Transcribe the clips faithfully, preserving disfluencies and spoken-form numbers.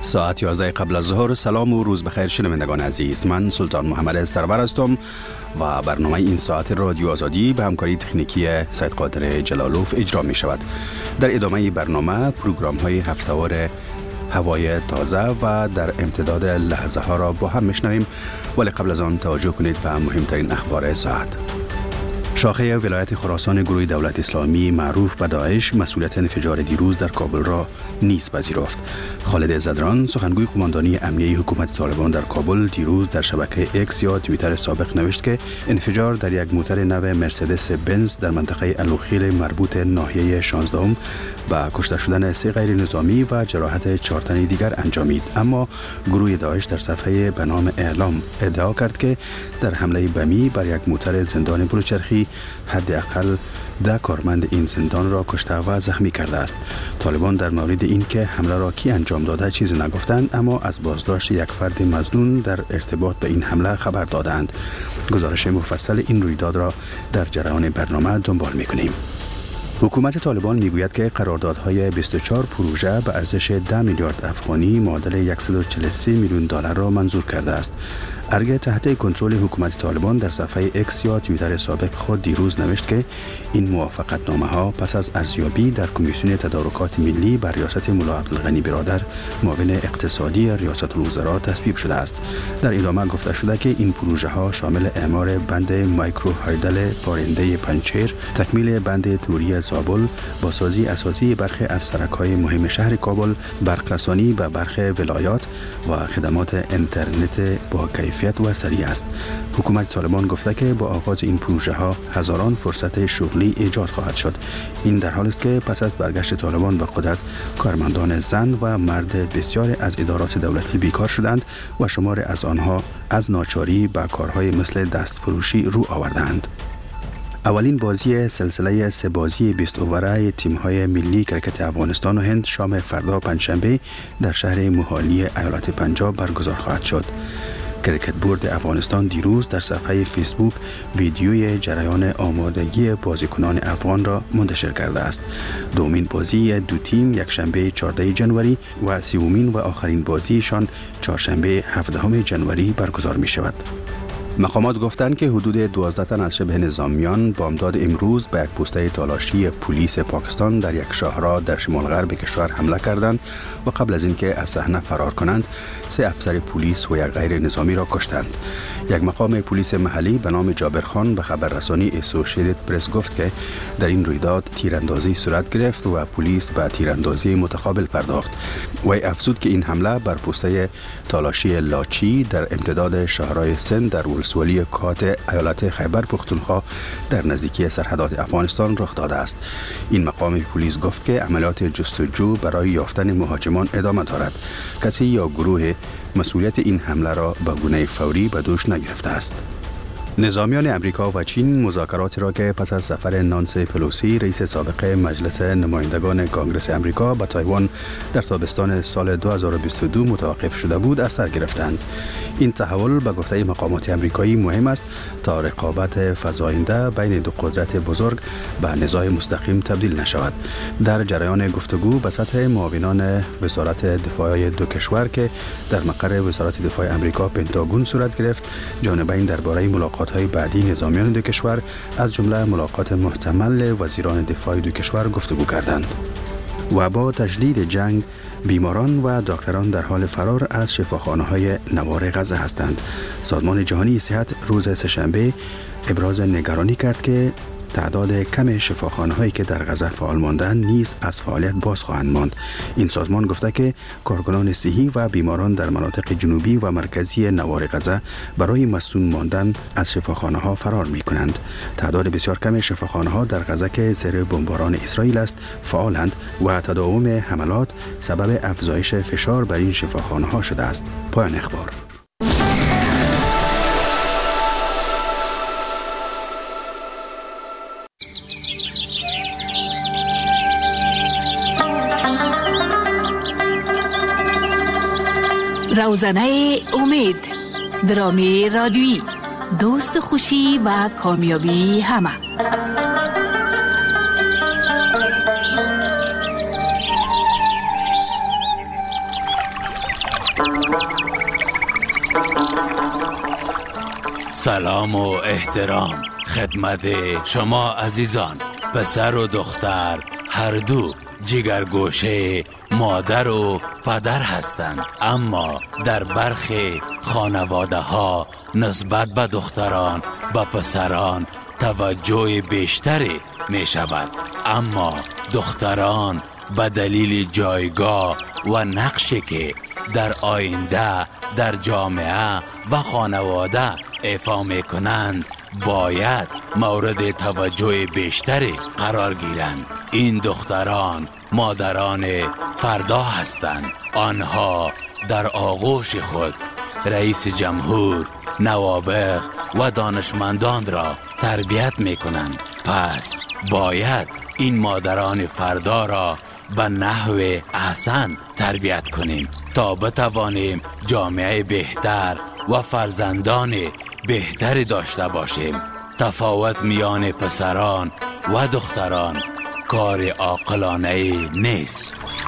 ساعت یازده قبل از ظهر. سلام و روز بخیر شنوندگان عزیز. من سلطان محمد سرور هستم و برنامه این ساعت رادیو آزادی به همکاری تکنیکی سید قادر جلالوف اجرا می شود. در ادامه برنامه پروگرام های هفته‌وار هوای تازه و در امتداد لحظه ها را با هم میشنویم، ولی قبل از آن توجه کنید به مهمترین اخبار ساعت. شاخه ولایت خراسان گروه دولت اسلامی معروف به داعش مسئولیت انفجار دیروز در کابل را نیز پذیرفت. خالد زدران سخنگوی قماندانی امنیه حکومت طالبان در کابل دیروز در شبکه ایکس یا توییتر سابق نوشت که انفجار در یک موتر نو مرسدس بنز در منطقه الوخیل مربوط ناحیه شانزده با کشته شدن سه غیر نظامی و جراحت چهار تن دیگر انجامید، اما گروه داعش در صفحه به نام اعلام ادعا کرد که در حمله بمی بر یک موتر زندان بلوچرخی حداقل ده کارمند این زندان را کشته و زخمی کرده است. طالبان در مورد این که حمله را کی انجام داده چیزی نگفتند، اما از بازداشت یک فرد مظنون در ارتباط به این حمله خبر دادند. گزارش مفصل این رویداد را در جریان برنامه دنبال می‌کنیم. حکومت طالبان میگوید که قراردادهای بیست و چهار پروژه به ارزش ده میلیارد افغانی معادل صد و چهل و سه میلیون دلار را منظور کرده است. ارگ تحت کنترل حکومت طالبان در صفحه ایکس یا توییتر سابق خود دیروز نوشت که این موافقتنامه ها پس از ارزیابی در کمیسیون تدارکات ملی بر ریاست ملا عبدالغنی برادر معاون اقتصادی ریاست الوزراء تصویب شده است. در ادامه گفته شده که این پروژه ها شامل اعمار بند مایکرو هایدل پارنده پنچیر، تکمیل بند توری زابل، بازسازی اساسی برخی از سرک‌های مهم شهر کابل، برق‌رسانی به برخی ولایات و خدمات اینترنت با کیفیت و سریع است. حکومت طالبان گفته که با آغاز این پروژه ها هزاران فرصت شغلی ایجاد خواهد شد. این در حالی است که پس از برگشت طالبان به قدرت کارمندان زن و مرد بسیاری از ادارات دولتی بیکار شدند و شمار از آنها از ناچاری به کارهای مثل دستفروشی رو آوردند. اولین بازی سلسله سه بازی بیست اووره تیم‌های ملی کرکت افغانستان و هند شام فردا پنجشنبه در شهر موهالی ایالت پنجاب برگزار خواهد شد. کرکت بورد افغانستان دیروز در صفحه فیسبوک ویدیوی جریان آمادگی بازیکنان افغان را منتشر کرده است. دومین بازی دو تیم یکشنبه چهاردهم ژانویه و سومین و آخرین بازیشان چهارشنبه هفدهم ژانویه برگزار می شود. مقامات گفتند که حدود دوازده تن از شبه نظامیان بامداد امروز به یک پوسته تالاشی پلیس پاکستان در یک شاهراه در شمال غرب کشور حمله کردند و قبل از اینکه از صحنه فرار کنند سه افسر پلیس و یک غیر نظامی را کشتند. یک مقام پلیس محلی به نام جابر خان به خبررسانی اسوسییتد پرس گفت که در این رویداد تیراندازی صورت گرفت و پلیس به تیراندازی متقابل پرداخت. وی افزود که این حمله بر پوسته تالاشی لاچی در امتداد شاهراه سند در ولسوالی کات ایالت خیبر پختونخوا در نزدیکی سرحدات افغانستان رخ داده است. این مقام پلیس گفت که عملیات جستجو برای یافتن مهاجمان ادامه دارد. کسی یا گروه مسئولیت این حمله را به گونه فوری به دوش نگرفته است. نظامیان امریکا و چین مذاکراتی را که پس از سفر نانسی پلوسی رئیس سابق مجلس نمایندگان کانگرس امریکا به تایوان در تابستان سال دو هزار و بیست و دو متوقف شده بود از سر گرفتند. این تحول به گفته مقامات امریکایی مهم است تا رقابت فزاینده بین دو قدرت بزرگ به نزاع مستقیم تبدیل نشود. در جریان گفتگو به سطح معاونان وزارت دفاع دو کشور که در مقر وزارت دفاع امریکا پنتاگون صورت گرفت، جانبین درباره ملاقات های بعدی نظامیان دو کشور از جمله ملاقات محتمل وزیران دفاع دو کشور گفتگو کردند. و با تشدید جنگ بیماران و دکتران در حال فرار از شفاخانه‌های نوار غزه هستند. سازمان جهانی صحت روز سه‌شنبه ابراز نگرانی کرد که تعداد کم شفاخانه‌هایی که در غزه فعال ماندند نیز از فعالیت باز خواهند ماند. این سازمان گفته که کارکنان صحی و بیماران در مناطق جنوبی و مرکزی نوار غزه برای مصون ماندن از شفاخانه‌ها فرار می‌کنند. تعداد بسیار کم شفاخانه‌ها در غزه که زیر بمباران اسرائیل است فعالند و تداوم حملات سبب افزایش فشار بر این شفاخانه‌ها شده است. پایان اخبار. روزنه امید، درامی رادیویی، دوست خوشی و کامیابی همه. سلام و احترام خدمت شما عزیزان. پسر و دختر هر دو جگرگوشه مادر و پدر هستند، اما در برخی خانواده ها نسبت به دختران به پسران توجه بیشتری می شود، اما دختران به دلیل جایگاه و نقشی که در آینده در جامعه و خانواده ایفا می کنند باید مورد توجه بیشتری قرار گیرند. این دختران مادران فردا هستند. آنها در آغوش خود رئیس جمهور، نوابغ و دانشمندان را تربیت می کنند. پس باید این مادران فردا را به نحو احسن تربیت کنیم تا بتوانیم جامعه بهتر و فرزندان بهتری داشته باشیم. تفاوت میان پسران و دختران کار عاقلانه نیست.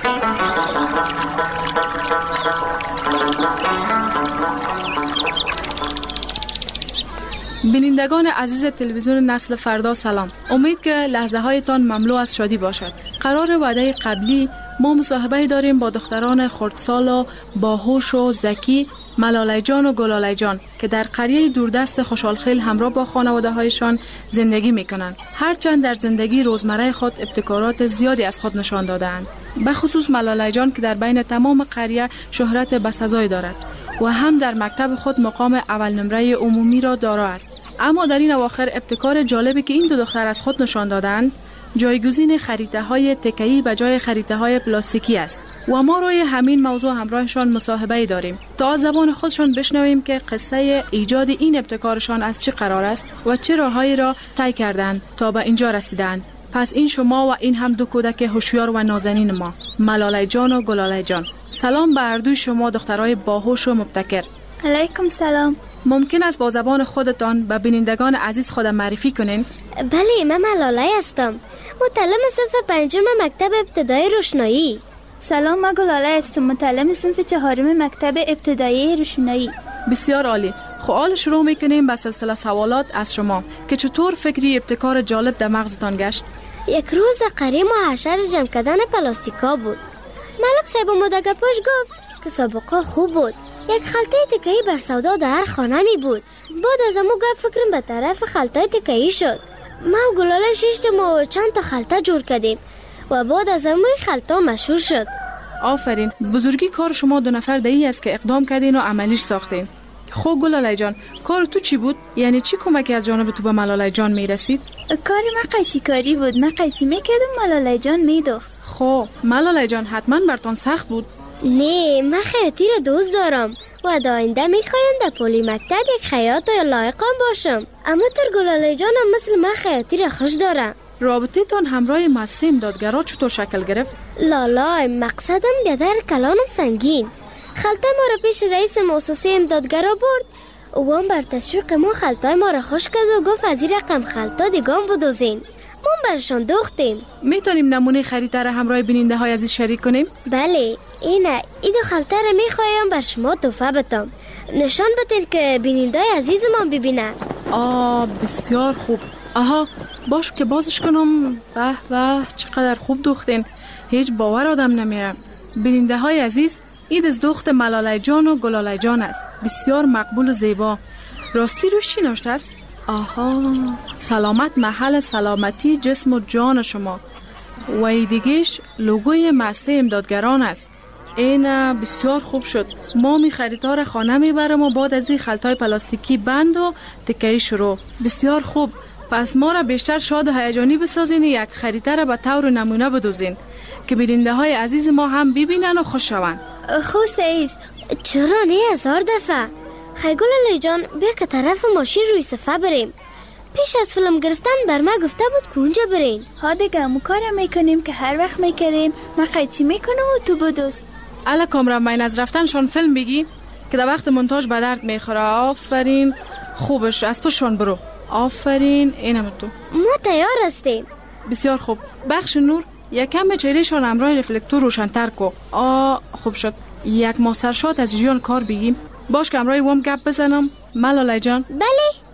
بینندگان عزیز تلویزیون نسل فردا سلام. امید که لحظه هایتان مملو از شادی باشد. قرار وعده قبلی ما مصاحبه داریم با دختران خردسال و باهوش و ذکی ملاله جان و گلاله جان که در قریه دوردست خوشحالخیل همراه با خانواده هایشان زندگی می کنند. هرچند در زندگی روزمره خود ابتکارات زیادی از خود نشان دادند، به خصوص ملاله جان که در بین تمام قریه شهرت بسزایی دارد و هم در مکتب خود مقام اول نمره عمومی را دارا است. اما در این اواخر ابتکار جالبی که این دو دختر از خود نشان دادند جایگزین خریطه های تکه‌ای به جای خریطه های پلاستیکی است و ما روی همین موضوع همراهشان مصاحبه داریم تا از زبان خودشان بشنویم که قصه ایجاد این ابتکارشان از چه قرار است و چه راههایی را طی کردند تا به اینجا رسیدند. پس این شما و این هم دو کودک هوشیار و نازنین ما، ملاله جان و گلاله جان. سلام به هر دوی شما دخترای باهوش و مبتکر. علیکم سلام. ممکن است با زبان خودتان به بینندگان عزیز خود معرفی کنین؟ بله، من ملاله هستم، متعلم صنف پنجم مکتب ابتدایی روشنایی. سلام، من گلاله هستم، متعلم صنف چهارم مکتب ابتدایی روشنایی. بسیار عالی. خب حال شروع میکنیم با سلسله سوالات از شما که چطور فکری ابتکار جالب در مغزتان گشت؟ یک روز قری محشر جمع کردن پلاستیکا بود. ملک صاحب مدگپاش گفت که سابقه خوب بود. یک خلطه تکه‌ای بر سودا در هر خانه می بود. بعد از امو گفت فکرم به طرف خلطه تکه‌ای شد. ما و گلاله شیشتم و چند تا خلطه جور کردیم و بعد از امو خلطه مشهور شد. آفرین. بزرگی کار شما دو نفر دایی است که اقدام کردین و عملیش ساختین. خب گلاله جان، کار تو چی بود؟ یعنی چی کمکی از جانب تو به ملاله جان می رسید؟ کار من قیچی کاری بود. من قیچی میکردم، ملاله جان میدوخت. خب ملاله جان حتما برتان سخت بود. نه، من خیاطی را دوست دارم و در آینده میخوایم در پلی مکتب یک خیاط لایقم باشم. اما تر گلاله جانم مثل من خیاطی را خوش دارم. رابطه تان همراه مؤسسه امدادگرا چطور شکل گرفت؟ لالا، مقصدم بیادر کلانم سنگین. خلطه ما را پیش رئیس مؤسسه امدادگرا برد و هم بر تشویق ما خلطه ما را خوش کرد و گفت از این رقم خلطه دیگام بدوزین. ما برشان دوختیم. میتونیم نمونه خریطه را همراه بیننده های عزیز شریک کنیم؟ بله، اینه. این دو خلطه را میخوایم بر شما تحفه بدم. نشان بدین که بیننده های عزیزمان ببینن. آه بسیار خوب. آها باش که بازش کنم. به به چقدر خوب دوختین. هیچ باور آدم نمیره. بیننده های عزیز، این از دخت ملاله جان و گلاله جان است. بسیار مقبول و زیبا. راستی روش چی نوشته است؟ آها، سلامت محل سلامتی جسم و جان شما. و ای دیگهش لوگوی مؤسسه امدادگران است. این بسیار خوب شد. ما می خریدار را خانه میبرم و بعد از این خلطای پلاستیکی بند و تکه‌ای شروع. بسیار خوب. پس ما را بیشتر شاد و هیجانی بسازین، یک خریطه را به طور نمونه بدوزین که بیننده های عزیز ما هم ببینن و خوش شوند. خوش است. چرا نه هزار دفعه. خیگلاله جان، بیا که طرف ماشین روی صفحه بریم. پیش از فیلم گرفتن بر ما گفته بود که اونجا برین. ها دیگه همون کارم میکنیم که هر وقت میکردیم. من قیچی میکنم و تو بدوز. الا کامران، بین از رفتنشان فیلم بگی که در وقت مونتاژ به درد میخوره. آفرین. خوبش از پشون برو. آفرین. اینم تو. ما تیار هستیم. بسیار خوب. بخش نور یکم به چهرهشان همراه رفلکتور روشن‌تر کو. آ خوب شد. یک ماستر شات از جریان کار بگیم. باش که همراه وام گپ بزنم. ملاله جان. بله.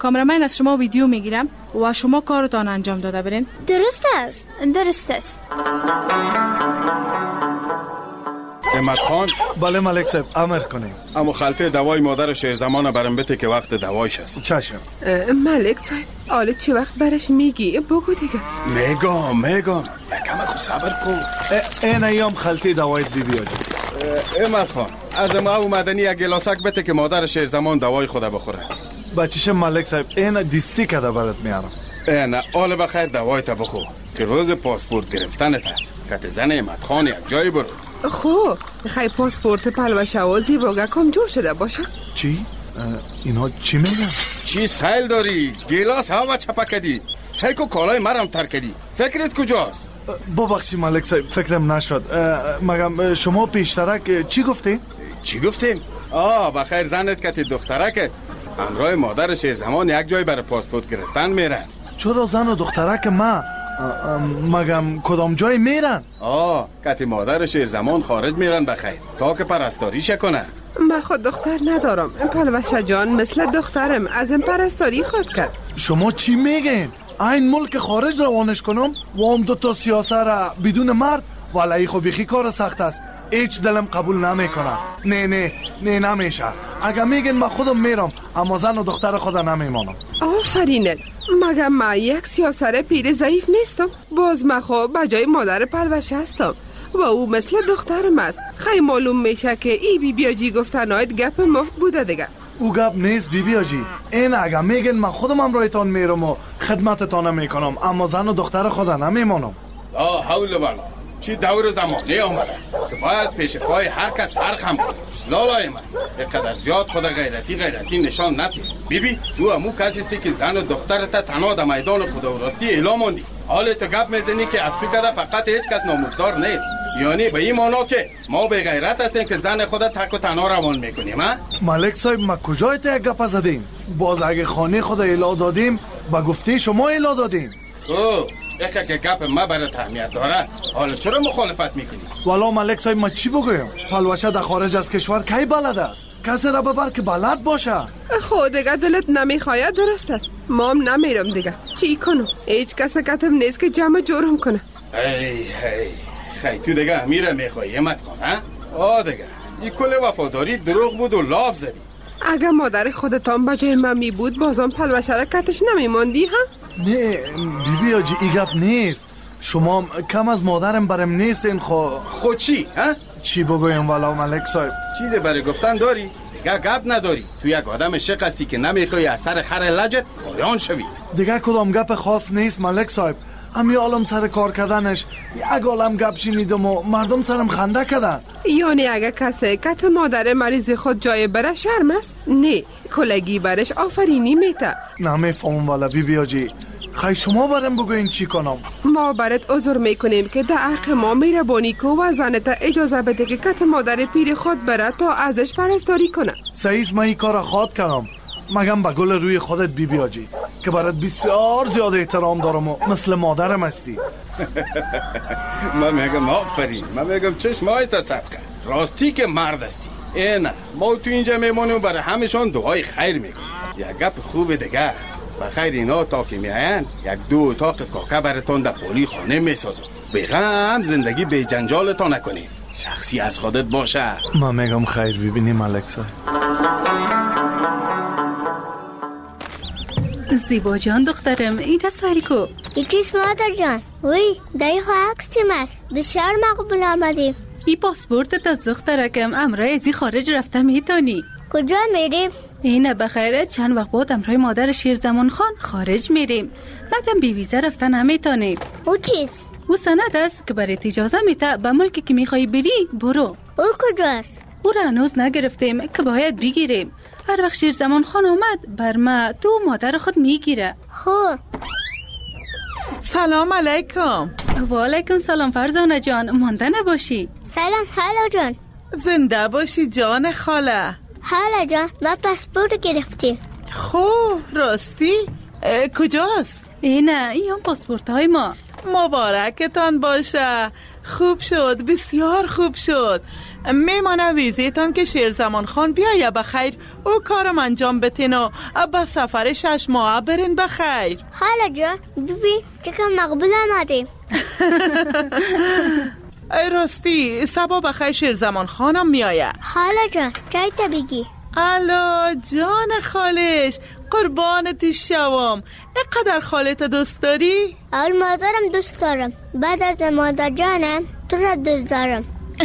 کامرامین از شما ویدیو میگیرم و شما کارتان انجام داده برین. درست است. درست است. احمد خان. بله ملک صاحب، امر کنیم. اما خلطه دوای مادر شیرزمان برام بده که وقت دوایش هست. چشم. ملک صاحب حالا چه وقت برش میگی؟ بگو دیگه. میگم میگم یکم خود صبر کن. این ایام خلطه دوایت بی بیاد. احمد خان از ما اومدنی یک گلاسک بده که مادر شیرزمان دوای خود بخوره. بچه‌ش ملک صاحب این دیستی کده برات میارم. نه حالا بخیر دوایت بخور که روز پاسپورت گرفتنت هست. کت زن احمد خان یک جایی برو. خب خیلی پاسپورت پلوشه و زیباگه کم جور شده باشه. چی؟ اینا چی میگن؟ چی سیل داری؟ گلاس هوا چپکدی سیکو کالای مرم تر کردی. فکرت کجاست؟ ببخشی ملک صاحب فکرم نشد. مگم شما پیشترک چی گفتین؟ چی گفتیم؟ آه بخیر زنت کتی دخترکت همراه مادر شیرزمان یک جای برای پاسپورت گرفتن میرن. چرا زن و دخترک ما؟ مگم کدام جای میرن؟ آه کتی مادر شیرزمان خارج میرن بخیر تا که پرستاریش کنن. من خود دختر ندارم. پلوشه جان مثل دخترم از این پرستاری خود کرد. شما چی میگین؟ این ملک خارج روانش کنم و هم دو تا سیاسه را بدون مرد ولی خب بیخی کار سخت است. هیچ دلم قبول نمیکنم. نه نه نه نمیشه. اگه میگین من خودم میرم اما زن و دختر خدا نمیمانم. آفرینت. مگه من یک سیاسر پیر ضعیف نیستم؟ باز من خب بجای مادر پلوشه هستم و او مثل دخترم است. خیلی معلوم میشه که ای بی بی آجی گفتنایت گپ مفت بوده دیگه. او گپ نیست بی بی آجی. این اگه میگین من خودم امرایتان میرم و خدمتتان میکنم اما زن و دختر خدا نمیمانم. لا حول ولا چی دور زمانه آمده که باید پیش پای هر کس سرخم کنه. لالای من یک قدر زیاد خود غیرتی غیرتی نشان نتی. بی بی تو امو کسی استی که زن و دخترت تنها در میدان خدا و راستی اعلام موندی. حال تو گپ میزنی که از تو کده فقط هیچ کس ناموزدار نیست. یعنی به این مانا که ما به غیرت هستیم که زن خدا تک و تنها روان میکنیم. ها ملک صاحب ما کجای تا یک گپ زدیم؟ باز اگه خانه خدا اعلام دادیم با گفته شما اعلام دادیم. او یک که گپ ما برای اهمیت داره حالا چرا مخالفت میکنی؟ والا ملک صاحب ما چی بگویم؟ پلوشه در خارج از کشور کی بلد است؟ کسی را ببر که بلد باشه. خود دیگه دلت نمیخواید درست است. ما هم نمیرم دیگه. چی کنم؟ هیچ کس کتم نیست که جمع جورم کنه. ای ای خیلی تو دیگه امیره میخوایی امت کن ها؟ آه دیگه این کل وفاداری دروغ بود و لاف زدی. اگه مادر خودتان بجای من می بود بازم پلوشه را کتش نمیماندی ها؟ نه بی بی آجی ای گپ نیست. شما کم از مادرم برم نیستین. خو خود چی ها؟ چی بگویم والا ملک صاحب؟ چیزی برای گفتن داری؟ دیگه گپ نداری. تو یک آدم شق هستی که نمیخوای از سر خر لجت پایان شوی. دیگه کدام گپ خاص نیست ملک صاحب. امی عالم سر کار کردنش یک عالم گپ شنیدم و مردم سرم خنده کردن. یعنی اگه کسی کت مادر مریض خود جای بره شرم است؟ نه کلگی برش آفرینی میته. نمیفهمم والا بی بی آجی. خیلی شما برم بگوین چی کنم؟ ما برات عذر میکنیم که در حق ما میربانی کو و زنت اجازه بده که کت مادر پیر خود بره تا ازش پرستاری کنه. سعیس من این کار خواد کردم. مگم به گل روی خودت بی بی آجی که برات بسیار زیاد احترام دارم و مثل مادرم هستی. من میگم آفرین. من میگم چشمایت صدقه. راستی که مرد هستی. اینه ما تو اینجا میمونیم برای همشون دعای خیر میکنیم. یک گپ خوب دیگه بخیر اینا تا که میاین یک دو اتاق کاکا براتون در پولی خانه میسازم. بغم زندگی به جنجالتون نکنید. شخصی از خودت باشه. من میگم خیر ببینی ملک صاحب. زیبا جان دخترم اینجا سری کو. یکیش مادر جان. وی دایی خواه اکسیم است. بسیار مقبول آمدیم. ای پاسپورتت از دخترکم امرای ازی خارج رفته میتونی. کجا میریم؟ اینه بخیره چند وقت بعد امرای مادر شیرزمان خان خارج میریم. مگم بی ویزا رفتن نمیتونیم. او چیست؟ او سند است که برای اجازه میته به ملکی که میخوای بری برو. او کجاست؟ او را هنوز نگرفتیم که باید بگیریم. هر وقت شیرزمان خان اومد بر ما تو مادر خود میگیره. خب سلام علیکم. و علیکم سلام فرزانه جان. مانده نباشی. سلام خاله جان. زنده باشی جان خاله. خاله جان ما پاسپورت گرفتیم. خوب راستی؟ کجاست؟ اینه این هم پاسپورت های ما. مبارکتان باشه. خوب شد، بسیار خوب شد. میمانه ویزیتان که شیرزمان خان بیایه بخیر او کارم انجام بتین و به سفر شش ماه برین بخیر. حالا جا بیبی چکم مقبول آمدیم. راستی سبا بخیر شیرزمان خانم میایه. حالا جان چای تا بگی. الا جان خالش، قربان تو شوام. اقدر خالت دوست داری؟ اول مادرم دوست دارم، بعد از مادر جانم تو را دوست دارم.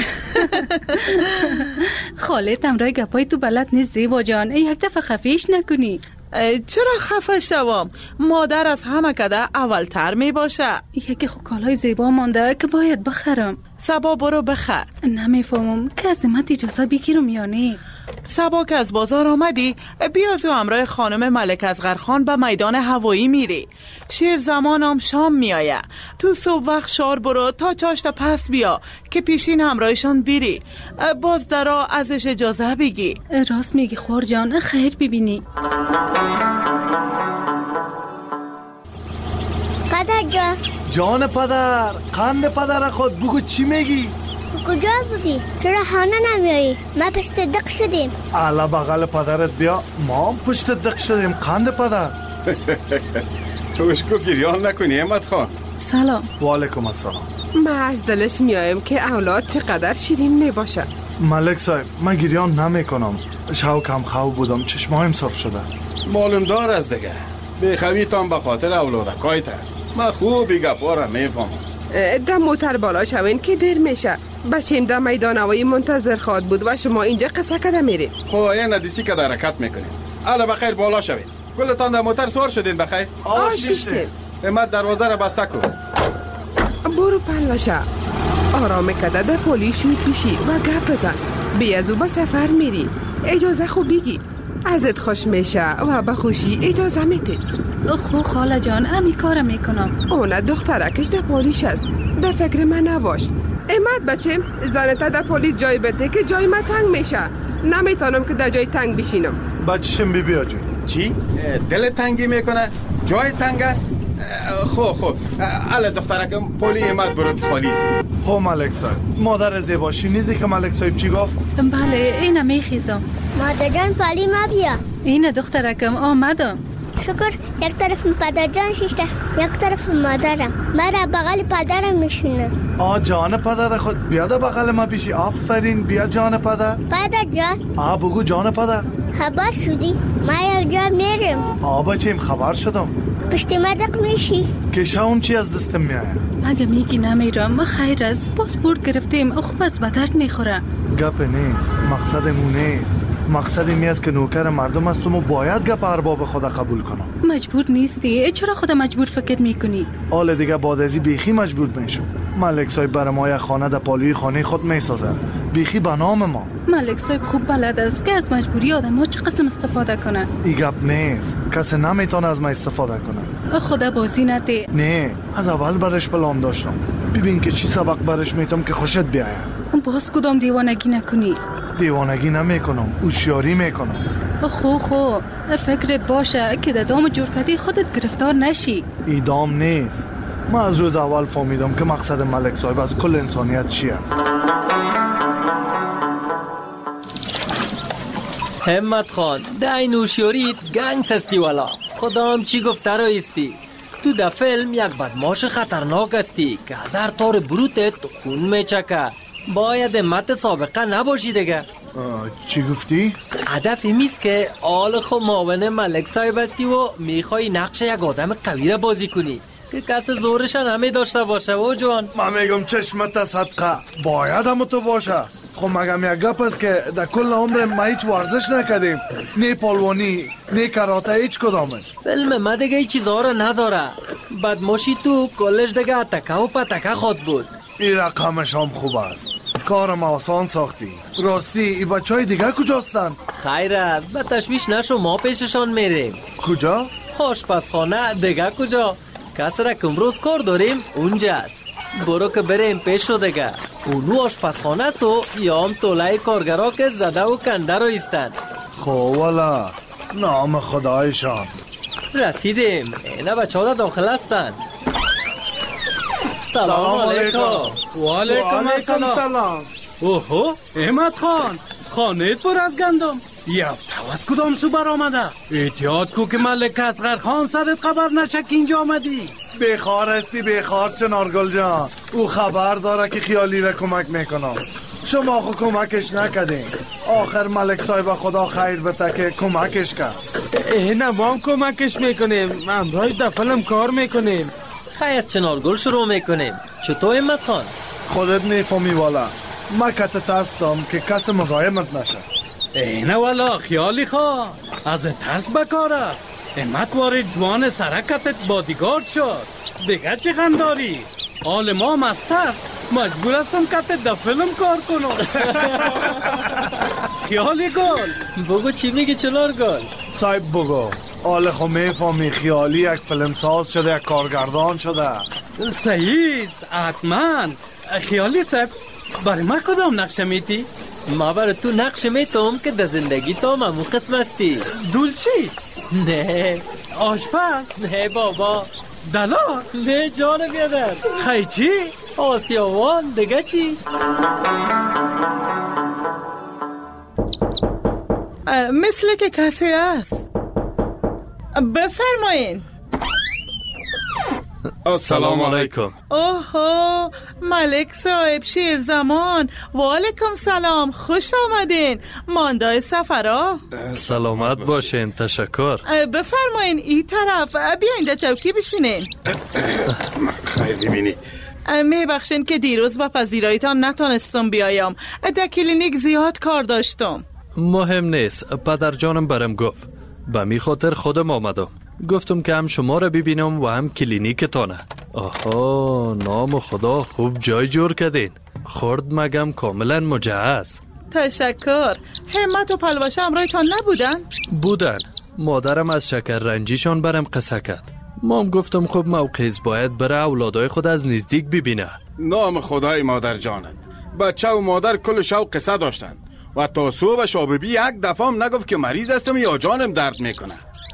خالت امرای گپای تو بلد نیست زیبا جان، یک دفعه خفیش نکنی. چرا خفه شوام؟ مادر از همه کده اولتر می باشه. یکی خو کالای زیبا مانده که باید بخرم. سبا برو بخر. نمیفهمم که از مت اجازه بگیرم یا نه. سبا که از بازار آمدی بیا زو همراه خانم ملک اصغرخان به میدان هوایی میری. شیر زمانم شام میایه. تو صبح وقت شار برو تا چاشت پس بیا که پیشین همراهشان بیری. باز درا ازش اجازه بگی. راست میگی خور جان، خیر ببینی. پدر جان. جان پدر، قند پدر خود بگو چی میگی؟ کجا بودی؟ چرا خانه نمیایی؟ ما پشت دق شدیم. علا بغل پدرت بیا، ما پشت دق شدیم. قند پدر. توشکو گریان نکنی احمد خان. سلام. و علیکم السلام. ما از دلش میایم که اولاد چقدر شیرین میباشه. ملک صاحب من گریان نمی کنم، شو کم خو بودم، چشمایم سرخ شده. معلوم دار از دیگه بخویتان به خاطر اولادکایت است. من خوبی گپا را میفهمم. در موتر بالا شوین که دیر میشه. بچیم در میدان هوایی منتظر خواد بود و شما اینجا قصه کده میرید. خب این دیسی که در حرکت میکنیم. الا بخیر بالا شوین. کلتان در موتر سوار شدین بخیر؟ آشیشتیم. امت دروازه را بسته کن. برو پلوشه. آرام کده در پولی شوی پیشی و گپ بزن. بیازو به سفر میری. اجازه خوب بگی. ازت خوش میشه و به خوشی اجازه میده. خو خاله جان امی کارم میکنم. اونه دخترکش در پولیش هست. در فکر من نباش. امت بچم زنتا در پولیس جای بده که جای من تنگ میشه. نمیتونم که در جای تنگ بشینم. بچشم بی بیا جای. چی؟ دل تنگی میکنه؟ جای تنگ است؟ خب خب اله دخترکم پولی امت برو پولیس. خب ملک صاحب مادر زیبا شنیدی که ملک صاحب چی گفت؟ بله اینا میخیزم. مادر جان پولی ما بیا. این دخترکم آمدم. شکر یک طرف پدر جان شیشته یک طرف مادرم. مرا بغل پدرم میشونه. آه جان پدر خود بیا در بغل ما بیشی. آفرین بیا جان پدر. پدر جان. آه بگو جان پدر. خبر شدی؟ ما یک جا میرم. آه بچیم خبر شدم. پشت مدق میشی. که شاون چی از دستم میآید؟ اگه میگی نمیرم خیر است. پاسپورت گرفتیم خوب از بدرد میخوره. گپ نیست، مقصدمون نیست. مقصد می است که نوکر مردم هستم و باید گپ ارباب خدا قبول کنم. مجبور نیستی؟ چرا خدا مجبور فکر میکنی؟ حال دیگه بعد ازی بیخی مجبور میشم. ملک صاحب برای ما یک خانه در پالوی خانه خود میسازه. بیخی به نام ما. ملک صاحب خوب بلد است که از مجبوری آدم ها چه قسم استفاده کنه. ای گپ نیست، کسی نمیتونه از ما استفاده کنه. خدا بازی نده. نه از اول برش پلان داشتم. ببین که چی سبق برش میتم که خوشت بیاید. باز کدام دیوانگی نکنی. دیوانگی نمیکنم، هوشیاری میکنم. خو خو فکرت باشه که در دام جرکتی خودت گرفتار نشی. ای دام نیست. من از روز اول فهمیدم که مقصد ملک صاحب از کل انسانیت چی است. همت خان دای نوشیاریت گنگس استی والا. خدام چی گفته رایستی؟ تو در فیلم یک بدماش خطرناک استی که هزار طور بروتت خون میچکه. باید مت سابقه نباشی دیگه. چی گفتی؟ هدف میست که آل خو معاون ملک صاحب استی و میخوای نقش یک آدم قوی را بازی کنی که کس زورش نمی داشته باشه و جوان. من میگم چشمت صدقه باید هم تو باشه. خب مگم یک گپ است که در کل عمر ما هیچ ورزش نکردیم. نه پالوانی نه کراته هیچ کدامش. فیلم ما دیگه هیچ چیزها را نداره. بدماشی تو کلش دیگه اتکه و پتکه خود بود. این رقمش هم خوب است. کارم آسان ساختی. راستی ای بچه های دیگه کجاستن؟ خیر است به تشویش نشو ما پیششان میریم. کجا؟ آشپزخانه دیگه کجا؟ کس را که امروز کار داریم اونجاست. برو که بریم پیش رو دیگه. اونو آشپزخانه سو یا هم طولای کارگرا که زده و کنده رو ایستن. خو والا نام خدایشان. رسیدیم. اینا بچه ها داخل هستن. سلام علیکم. و علیکم السلام. اوهو احمد خان، خانه پر از گندم. یفته از کدام سو بر آمده؟ احتیاط کو که ملک اصغر خان سرت خبر نشه که اینجا آمدی. بخار هستی بخار چنارگل جان، او خبر داره که خیالی را کمک میکنم. شما خو کمکش نکدین. آخر ملک صاحب خدا خیر بده که کمکش کرد. نه ما هم کمکش میکنیم، امروز در فیلم کار میکنیم. خیر چنارگل شروع میکنیم. چطور احمد خان؟ خودت نیفهمی والا، ما کتت هستم که کس مزاحمت نشه. نه والا خیالی خواه از ترس بکاره. احمد وارد جوان سرکتت بادیگارد شد. دیگه چه غم داری؟ حال ما مست است، مجبور هستم کتت در فیلم کار کنم. خیالی گل بگو چی میگی چنارگل؟ صاحب بگو. حال خو میفهمی خیالی یک فیلم ساز شده، یک کارگردان شده. صحیح حتما. خیالی صاحب برای ما کدام نقشه میتی؟ ما برای تو نقشه میتم که در زندگی تو ممو قسم هستی. دولچی؟ نه. آشپز؟ نه بابا. دلار؟ نه جان بیادر. خیچی؟ آسیاوان. دیگه چی؟ مثل که کسی است. بفرمایین. السلام علیکم. اوهو ملک صاحب شیرزمان. و علیکم سلام، خوش آمدین. ماندای سفرا. سلامت باشین. تشکر. بفرمایین این طرف. بیاین در چوکی بشینین. خیر ببینی. میبخشین که دیروز با پذیراییتان نتونستم بیایم. در کلینیک زیاد کار داشتم. مهم نیست. پدر جانم برم گفت، به می خاطر خودم آمدم. گفتم که هم شما را ببینم و هم کلینیکتانه. آها نام خدا، خوب جای جور کردین. خورد مگم کاملا مجهز. تشکر. همت و پلوشه همراهتان نبودن؟ بودن. مادرم از شکر رنجیشان برم قصه کرد. مام گفتم خب موقعیز باید بره اولادای خود از نزدیک ببینه. نام خدای مادر جانت. بچه و مادر کل شو قصه داشتن و تا صبح شاببی یک دفعه هم نگفت که مریض هستم یا جانم درد میکنه.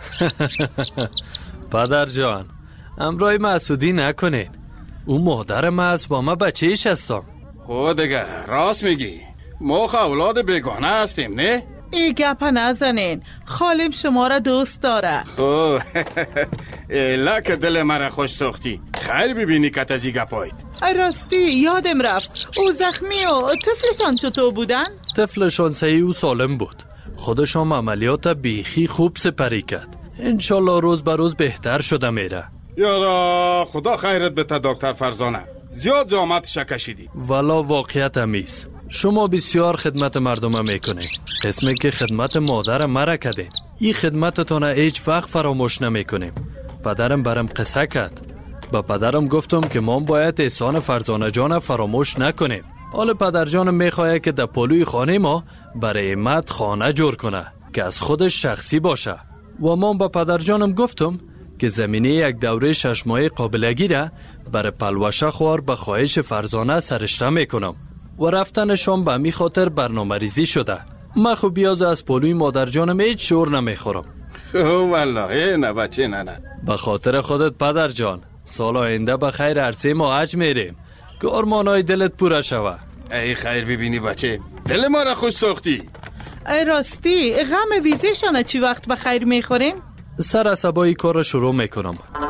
پدر جان امرای مسعودی نکنین. او مادرم است و ما بچه ایش هستم. خود دیگه راست میگی. ما خو اولاد بیگانه هستیم نه؟ ای گپ نزنین. خالم شما را دوست داره. خب ایلا که دل مرا خوش ساختی. خیر ببینی که تزی گپایید. راستی یادم رفت، او زخمی و طفلشان چطور بودن؟ طفلشان صحیح و سالم بود. خودشان عملیات بیخی خوب سپری کرد. انشالله روز به روز بهتر شده میره. یارا خدا خیرت بده دکتر فرزانه. زیاد زحمتش کشیدی. والا واقعیت امیز شما بسیار خدمت مردم میکنید. قسمی که خدمت مادر مرا کردین. این خدمتتان هیچ وقت فراموش نمیکنیم. پدرم برم قصه کرد. با پدرم گفتم که ما باید احسان فرزانه جان فراموش نکنیم. حال پدر جانم میخواه که در پلوی خانه ما برای احمد خانه جور کنه که از خودش شخصی باشه. و ما با پدر جانم گفتم که زمینه یک دوره شش ماهه قابلگی را برای پلوشه خوار به خواهش فرزانه سرشته میکنم و رفتنشان به می خاطر برنامه ریزی شده. من خب بیاز از پلوی مادر جانم هیچ شور نمیخورم. والله نه بچه نه نه. به خاطر خودت پدر جان سال آینده به خیر عرصه ما حج میریم که ارمانای دلت پوره شوه. ای خیر ببینی بچه، دل ما را خوش ساختی. ای راستی غم ویزیشانه چی وقت به خیر میخوریم؟ سر عصبایی کار را شروع میکنم.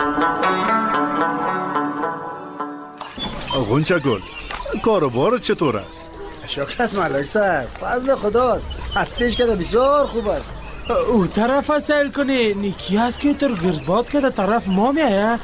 غنچه گل کاروبار چطور است؟ شکر است ملک صاحب، فضل خداست. از پیش کده بسیار خوب است. او طرف سیل کنی نیکی هست که تر گردباد که در طرف ما میایه.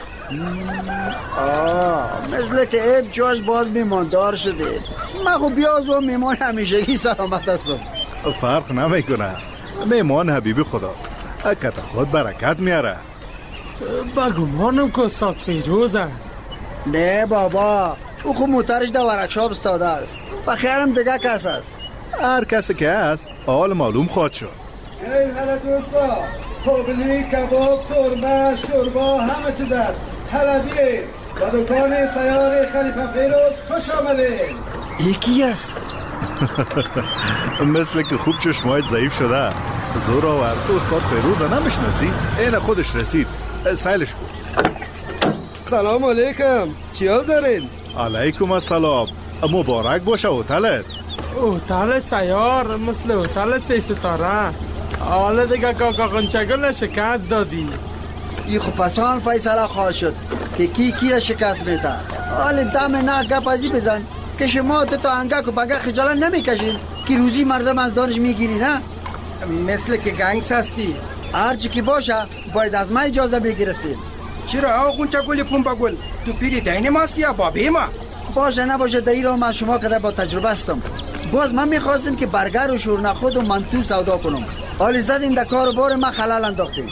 آه مثل که عیب جاش باز میماندار شده. من خب بیاز و میمان همیشگی سلامت هستم. فرق نمیکنه، میمان حبیب خداست. اکت خود برکت میاره. بگمانم که استاد فیروز است. نه بابا، او خب موترش در ورکشاپ استاده است. و خیرم دیگه کس است. هر کسی که است حال معلوم خواهد شد. ای هلا دوستا، کوبلی، کباب، قرمه، شوربا، همه چیز است. حلبیه و دکان سیار خلیفه فیروز خوش آمدین. یکی است. مثل که خوب چشمایت ضعیف شده. زور آورد تو استاد فیروز نمیشناسی؟ این خودش رسید. سیلش کن. سلام علیکم، چی حال دارین؟ علیکم السلام. مبارک باشه هتلت. هتل سیار مثل هتل سه ستاره. حالا دیگه کاکا غنچگل شکست دادی. ای خب پسان فیصله خواهد شد که کی کی را شکست میده. حالا دم نه گپ ازی بزن که شما دو تا انگک و بگه خجالت نمیکشین که روزی مردم از دانش میگیری نه؟ مثل که گنگس هستی. هرچی که باشه باید از ما اجازه بگرفتیم. چرا آقا غنچگل پنبه گل؟ تو پیری دین ماستی یا بابی ما؟ باشه نباشه دایی را من شما کده با تجربه هستم. باز من میخواستم که برگر و شورنخود و منتو سودا کنم. حالی زدین در کار و بار من خلال انداختیم.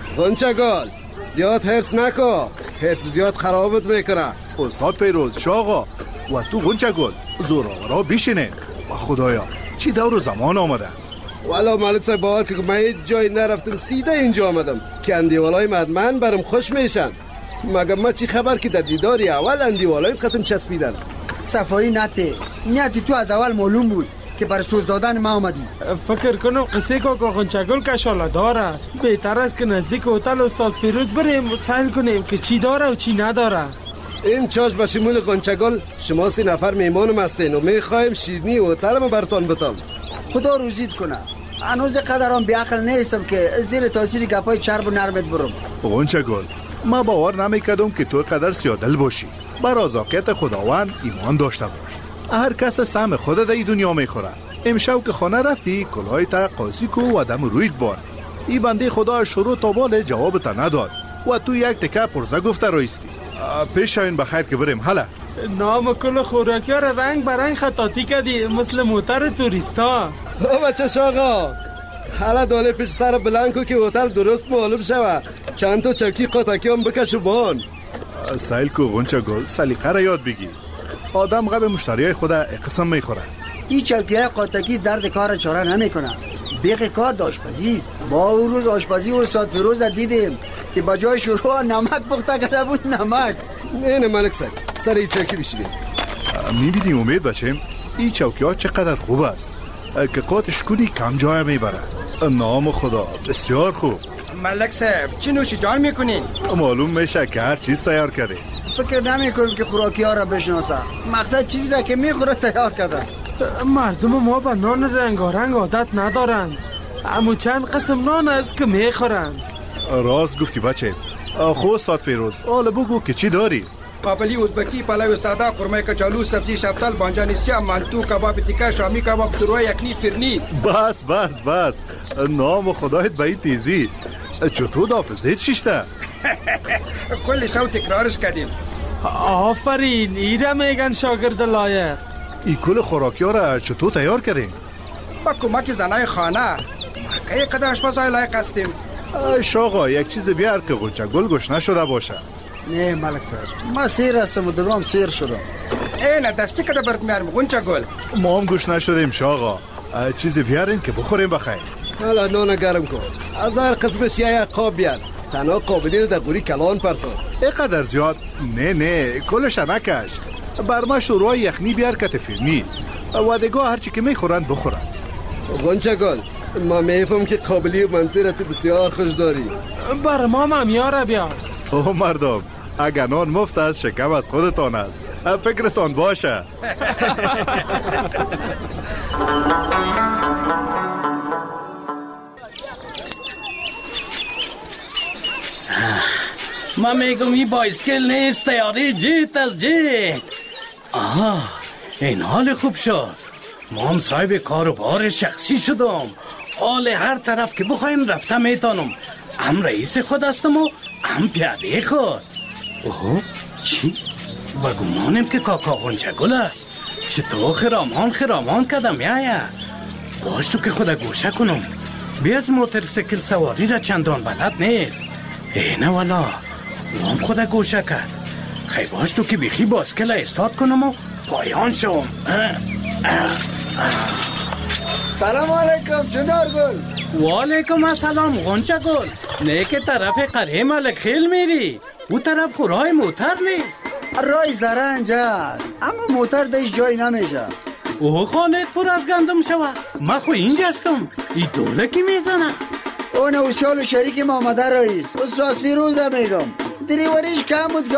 غنچگل زیاد حرص نکن، حرص زیاد خرابت میکنه. استاد فیروز شاغا و تو غنچگل زورآورا بیشینه. و خدایا چی دور زمان آمده. والا ملک صاحب باور که من هیچ جای نرفتم، سیده اینجا آمدم که اندیوالای مدمن برم خوش میشن. مگه ما چی خبر که در دیداری اول اندیوالای ختم چسبیدن؟ صفایی نته نیتی تو از اول معلوم بود که بر سوز دادن ما آمدی. فکر کنم قصه کاکا غنچگل کشاله داره. بهتر است که نزدیک هتل استاد فیروز بریم سائل کنیم که چی داره و چی نداره. این چاش به شمول غنچگل شما سه نفر میمانم هستین و میخوایم شیرینی هتلمو برتان بتم. خدا روزید کنه. هنوز قدرم بیعقل نیستم که زیر تاثیر گپای چرب و نرمت برم. غنچگل ما باور نمیکردم که تو قدر سیادل باشی. بر رضاقت خداوند ایمان داشته باش. هر کس سهم خود در دنیا میخوره. امشب که خانه رفتی کلاه تا قاسی کو و دم رویت بان. ای بنده خدا شروع تا بال جواب تا نداد و تو یک تکه پرزه گفته رایستی. پیش شوین بخیر که بریم. حالا نام کل خوراکی ها رنگ برنگ خطاطی کردی مثل موتر توریستا. او بچه شاقا حالا داله پیش سر بلند کو که هتل درست معلوم شوه. چند تا چوکی قاطکی هم بکش و بان. سایل کو غنچگل سلیقه را یاد بگی. آدم غب مشتریای خود قسم میخوره. این چوکی قاطکی درد کار چاره نمیکنه. بیخ کار آشپزی است. ما اون روز آشپزی و استاد فیروز دیدیم که با جای شروع نمک پخته کرده بود. نمک نه نه ملک صاحب سر این چوکی بشینیم. میبینی امید بچم این چوکی ها چقدر خوب است که قاطش کنی کم جای میبره. نام خدا بسیار خوب. ملک صاحب چی نوشی جان میکنین؟ معلوم میشه که هر چیز تیار کرده. فکر نمیکنم که خوراکی ها را بشناسه. مقصد چیزی را که میخوره تیار کرده. مردم ما به نان رنگارنگ عادت ندارند. اما چند قسم نان است که میخورند. راست گفتی بچه. خو استاد فیروز حالا بگو که چی داری؟ قابلی ازبکی پلو ساده قرمه کچالو سبزی شفتل بانجانیسیا منتو کباب تیکه شامی کباب سروه یکنی فرنی. بس بس بس نام خدایت به این تیزی. چطور دافزه چیشته؟ کلی شو تکرارش کردیم. آفرین ایره میگن شاگرد لایق. ای کل خوراکی ها را چطور تیار کردیم؟ با کمک زنای خانه. که یک قدر اشپزای لایق هستیم. شاقا یک چیز بیار که غنچگل گوش نشده باشه. نه ملک صاحب ما سیر هستم و دلوم سیر شدم. اینه دستی که برد میارم غنچگل. ما هم گوش نشدیم شاقا. چیزی بیارین که بخوریم بخیر. حالا نان گرم کن. از هر قسمش یک قاب بیار. تنها قابلی رو در قوری کلان پرتون. اینقدر زیاد؟ نه نه کلش نکش. بر ما شروع یخنی بیار که تفیرنی و دیگه هرچی که میخورن بخورن. غنچگل ما میفهم که قابلی و منطقه بسیار خوش داری. بر ما ممیاره بیار. او مردم اگر نان مفت است شکم از خودتان است. فکرتان باشه. ما میگم این بایسکل نیست تیاری جیت از جیت. آه این حال خوب شد. ما هم صاحب کاروبار شخصی شدم. حال هر طرف که بخوایم رفته میتانم. هم رئیس خود هستم و هم پیاده خود. اوه چی؟ با گمانم که کاکا غنچگل است. چطور خرامان خرامان کدم یایا. باش تو که خدا گوشه کنم. بیاز موترسیکل سواری را چندان بلد نیست. اینه والا هم خدا گوشه کرد. خیلی باش تو که بیخی باسکل استاد کنم و پایان شوم. سلام علیکم چنارگل. و علیکم السلام غنچگل. نه که طرف قریه ملک خیل میری. او طرف خورای موتر نیست. رای زرنج است اما موتر دیش جای نمیشه. اوه خانت پر از گندم شوه. ما خو اینجا هستم. ای دوله کی میزنه. اون اوسیال و شریک ما آمده رئیس استاد فیروز میگم. دریوریش کم بود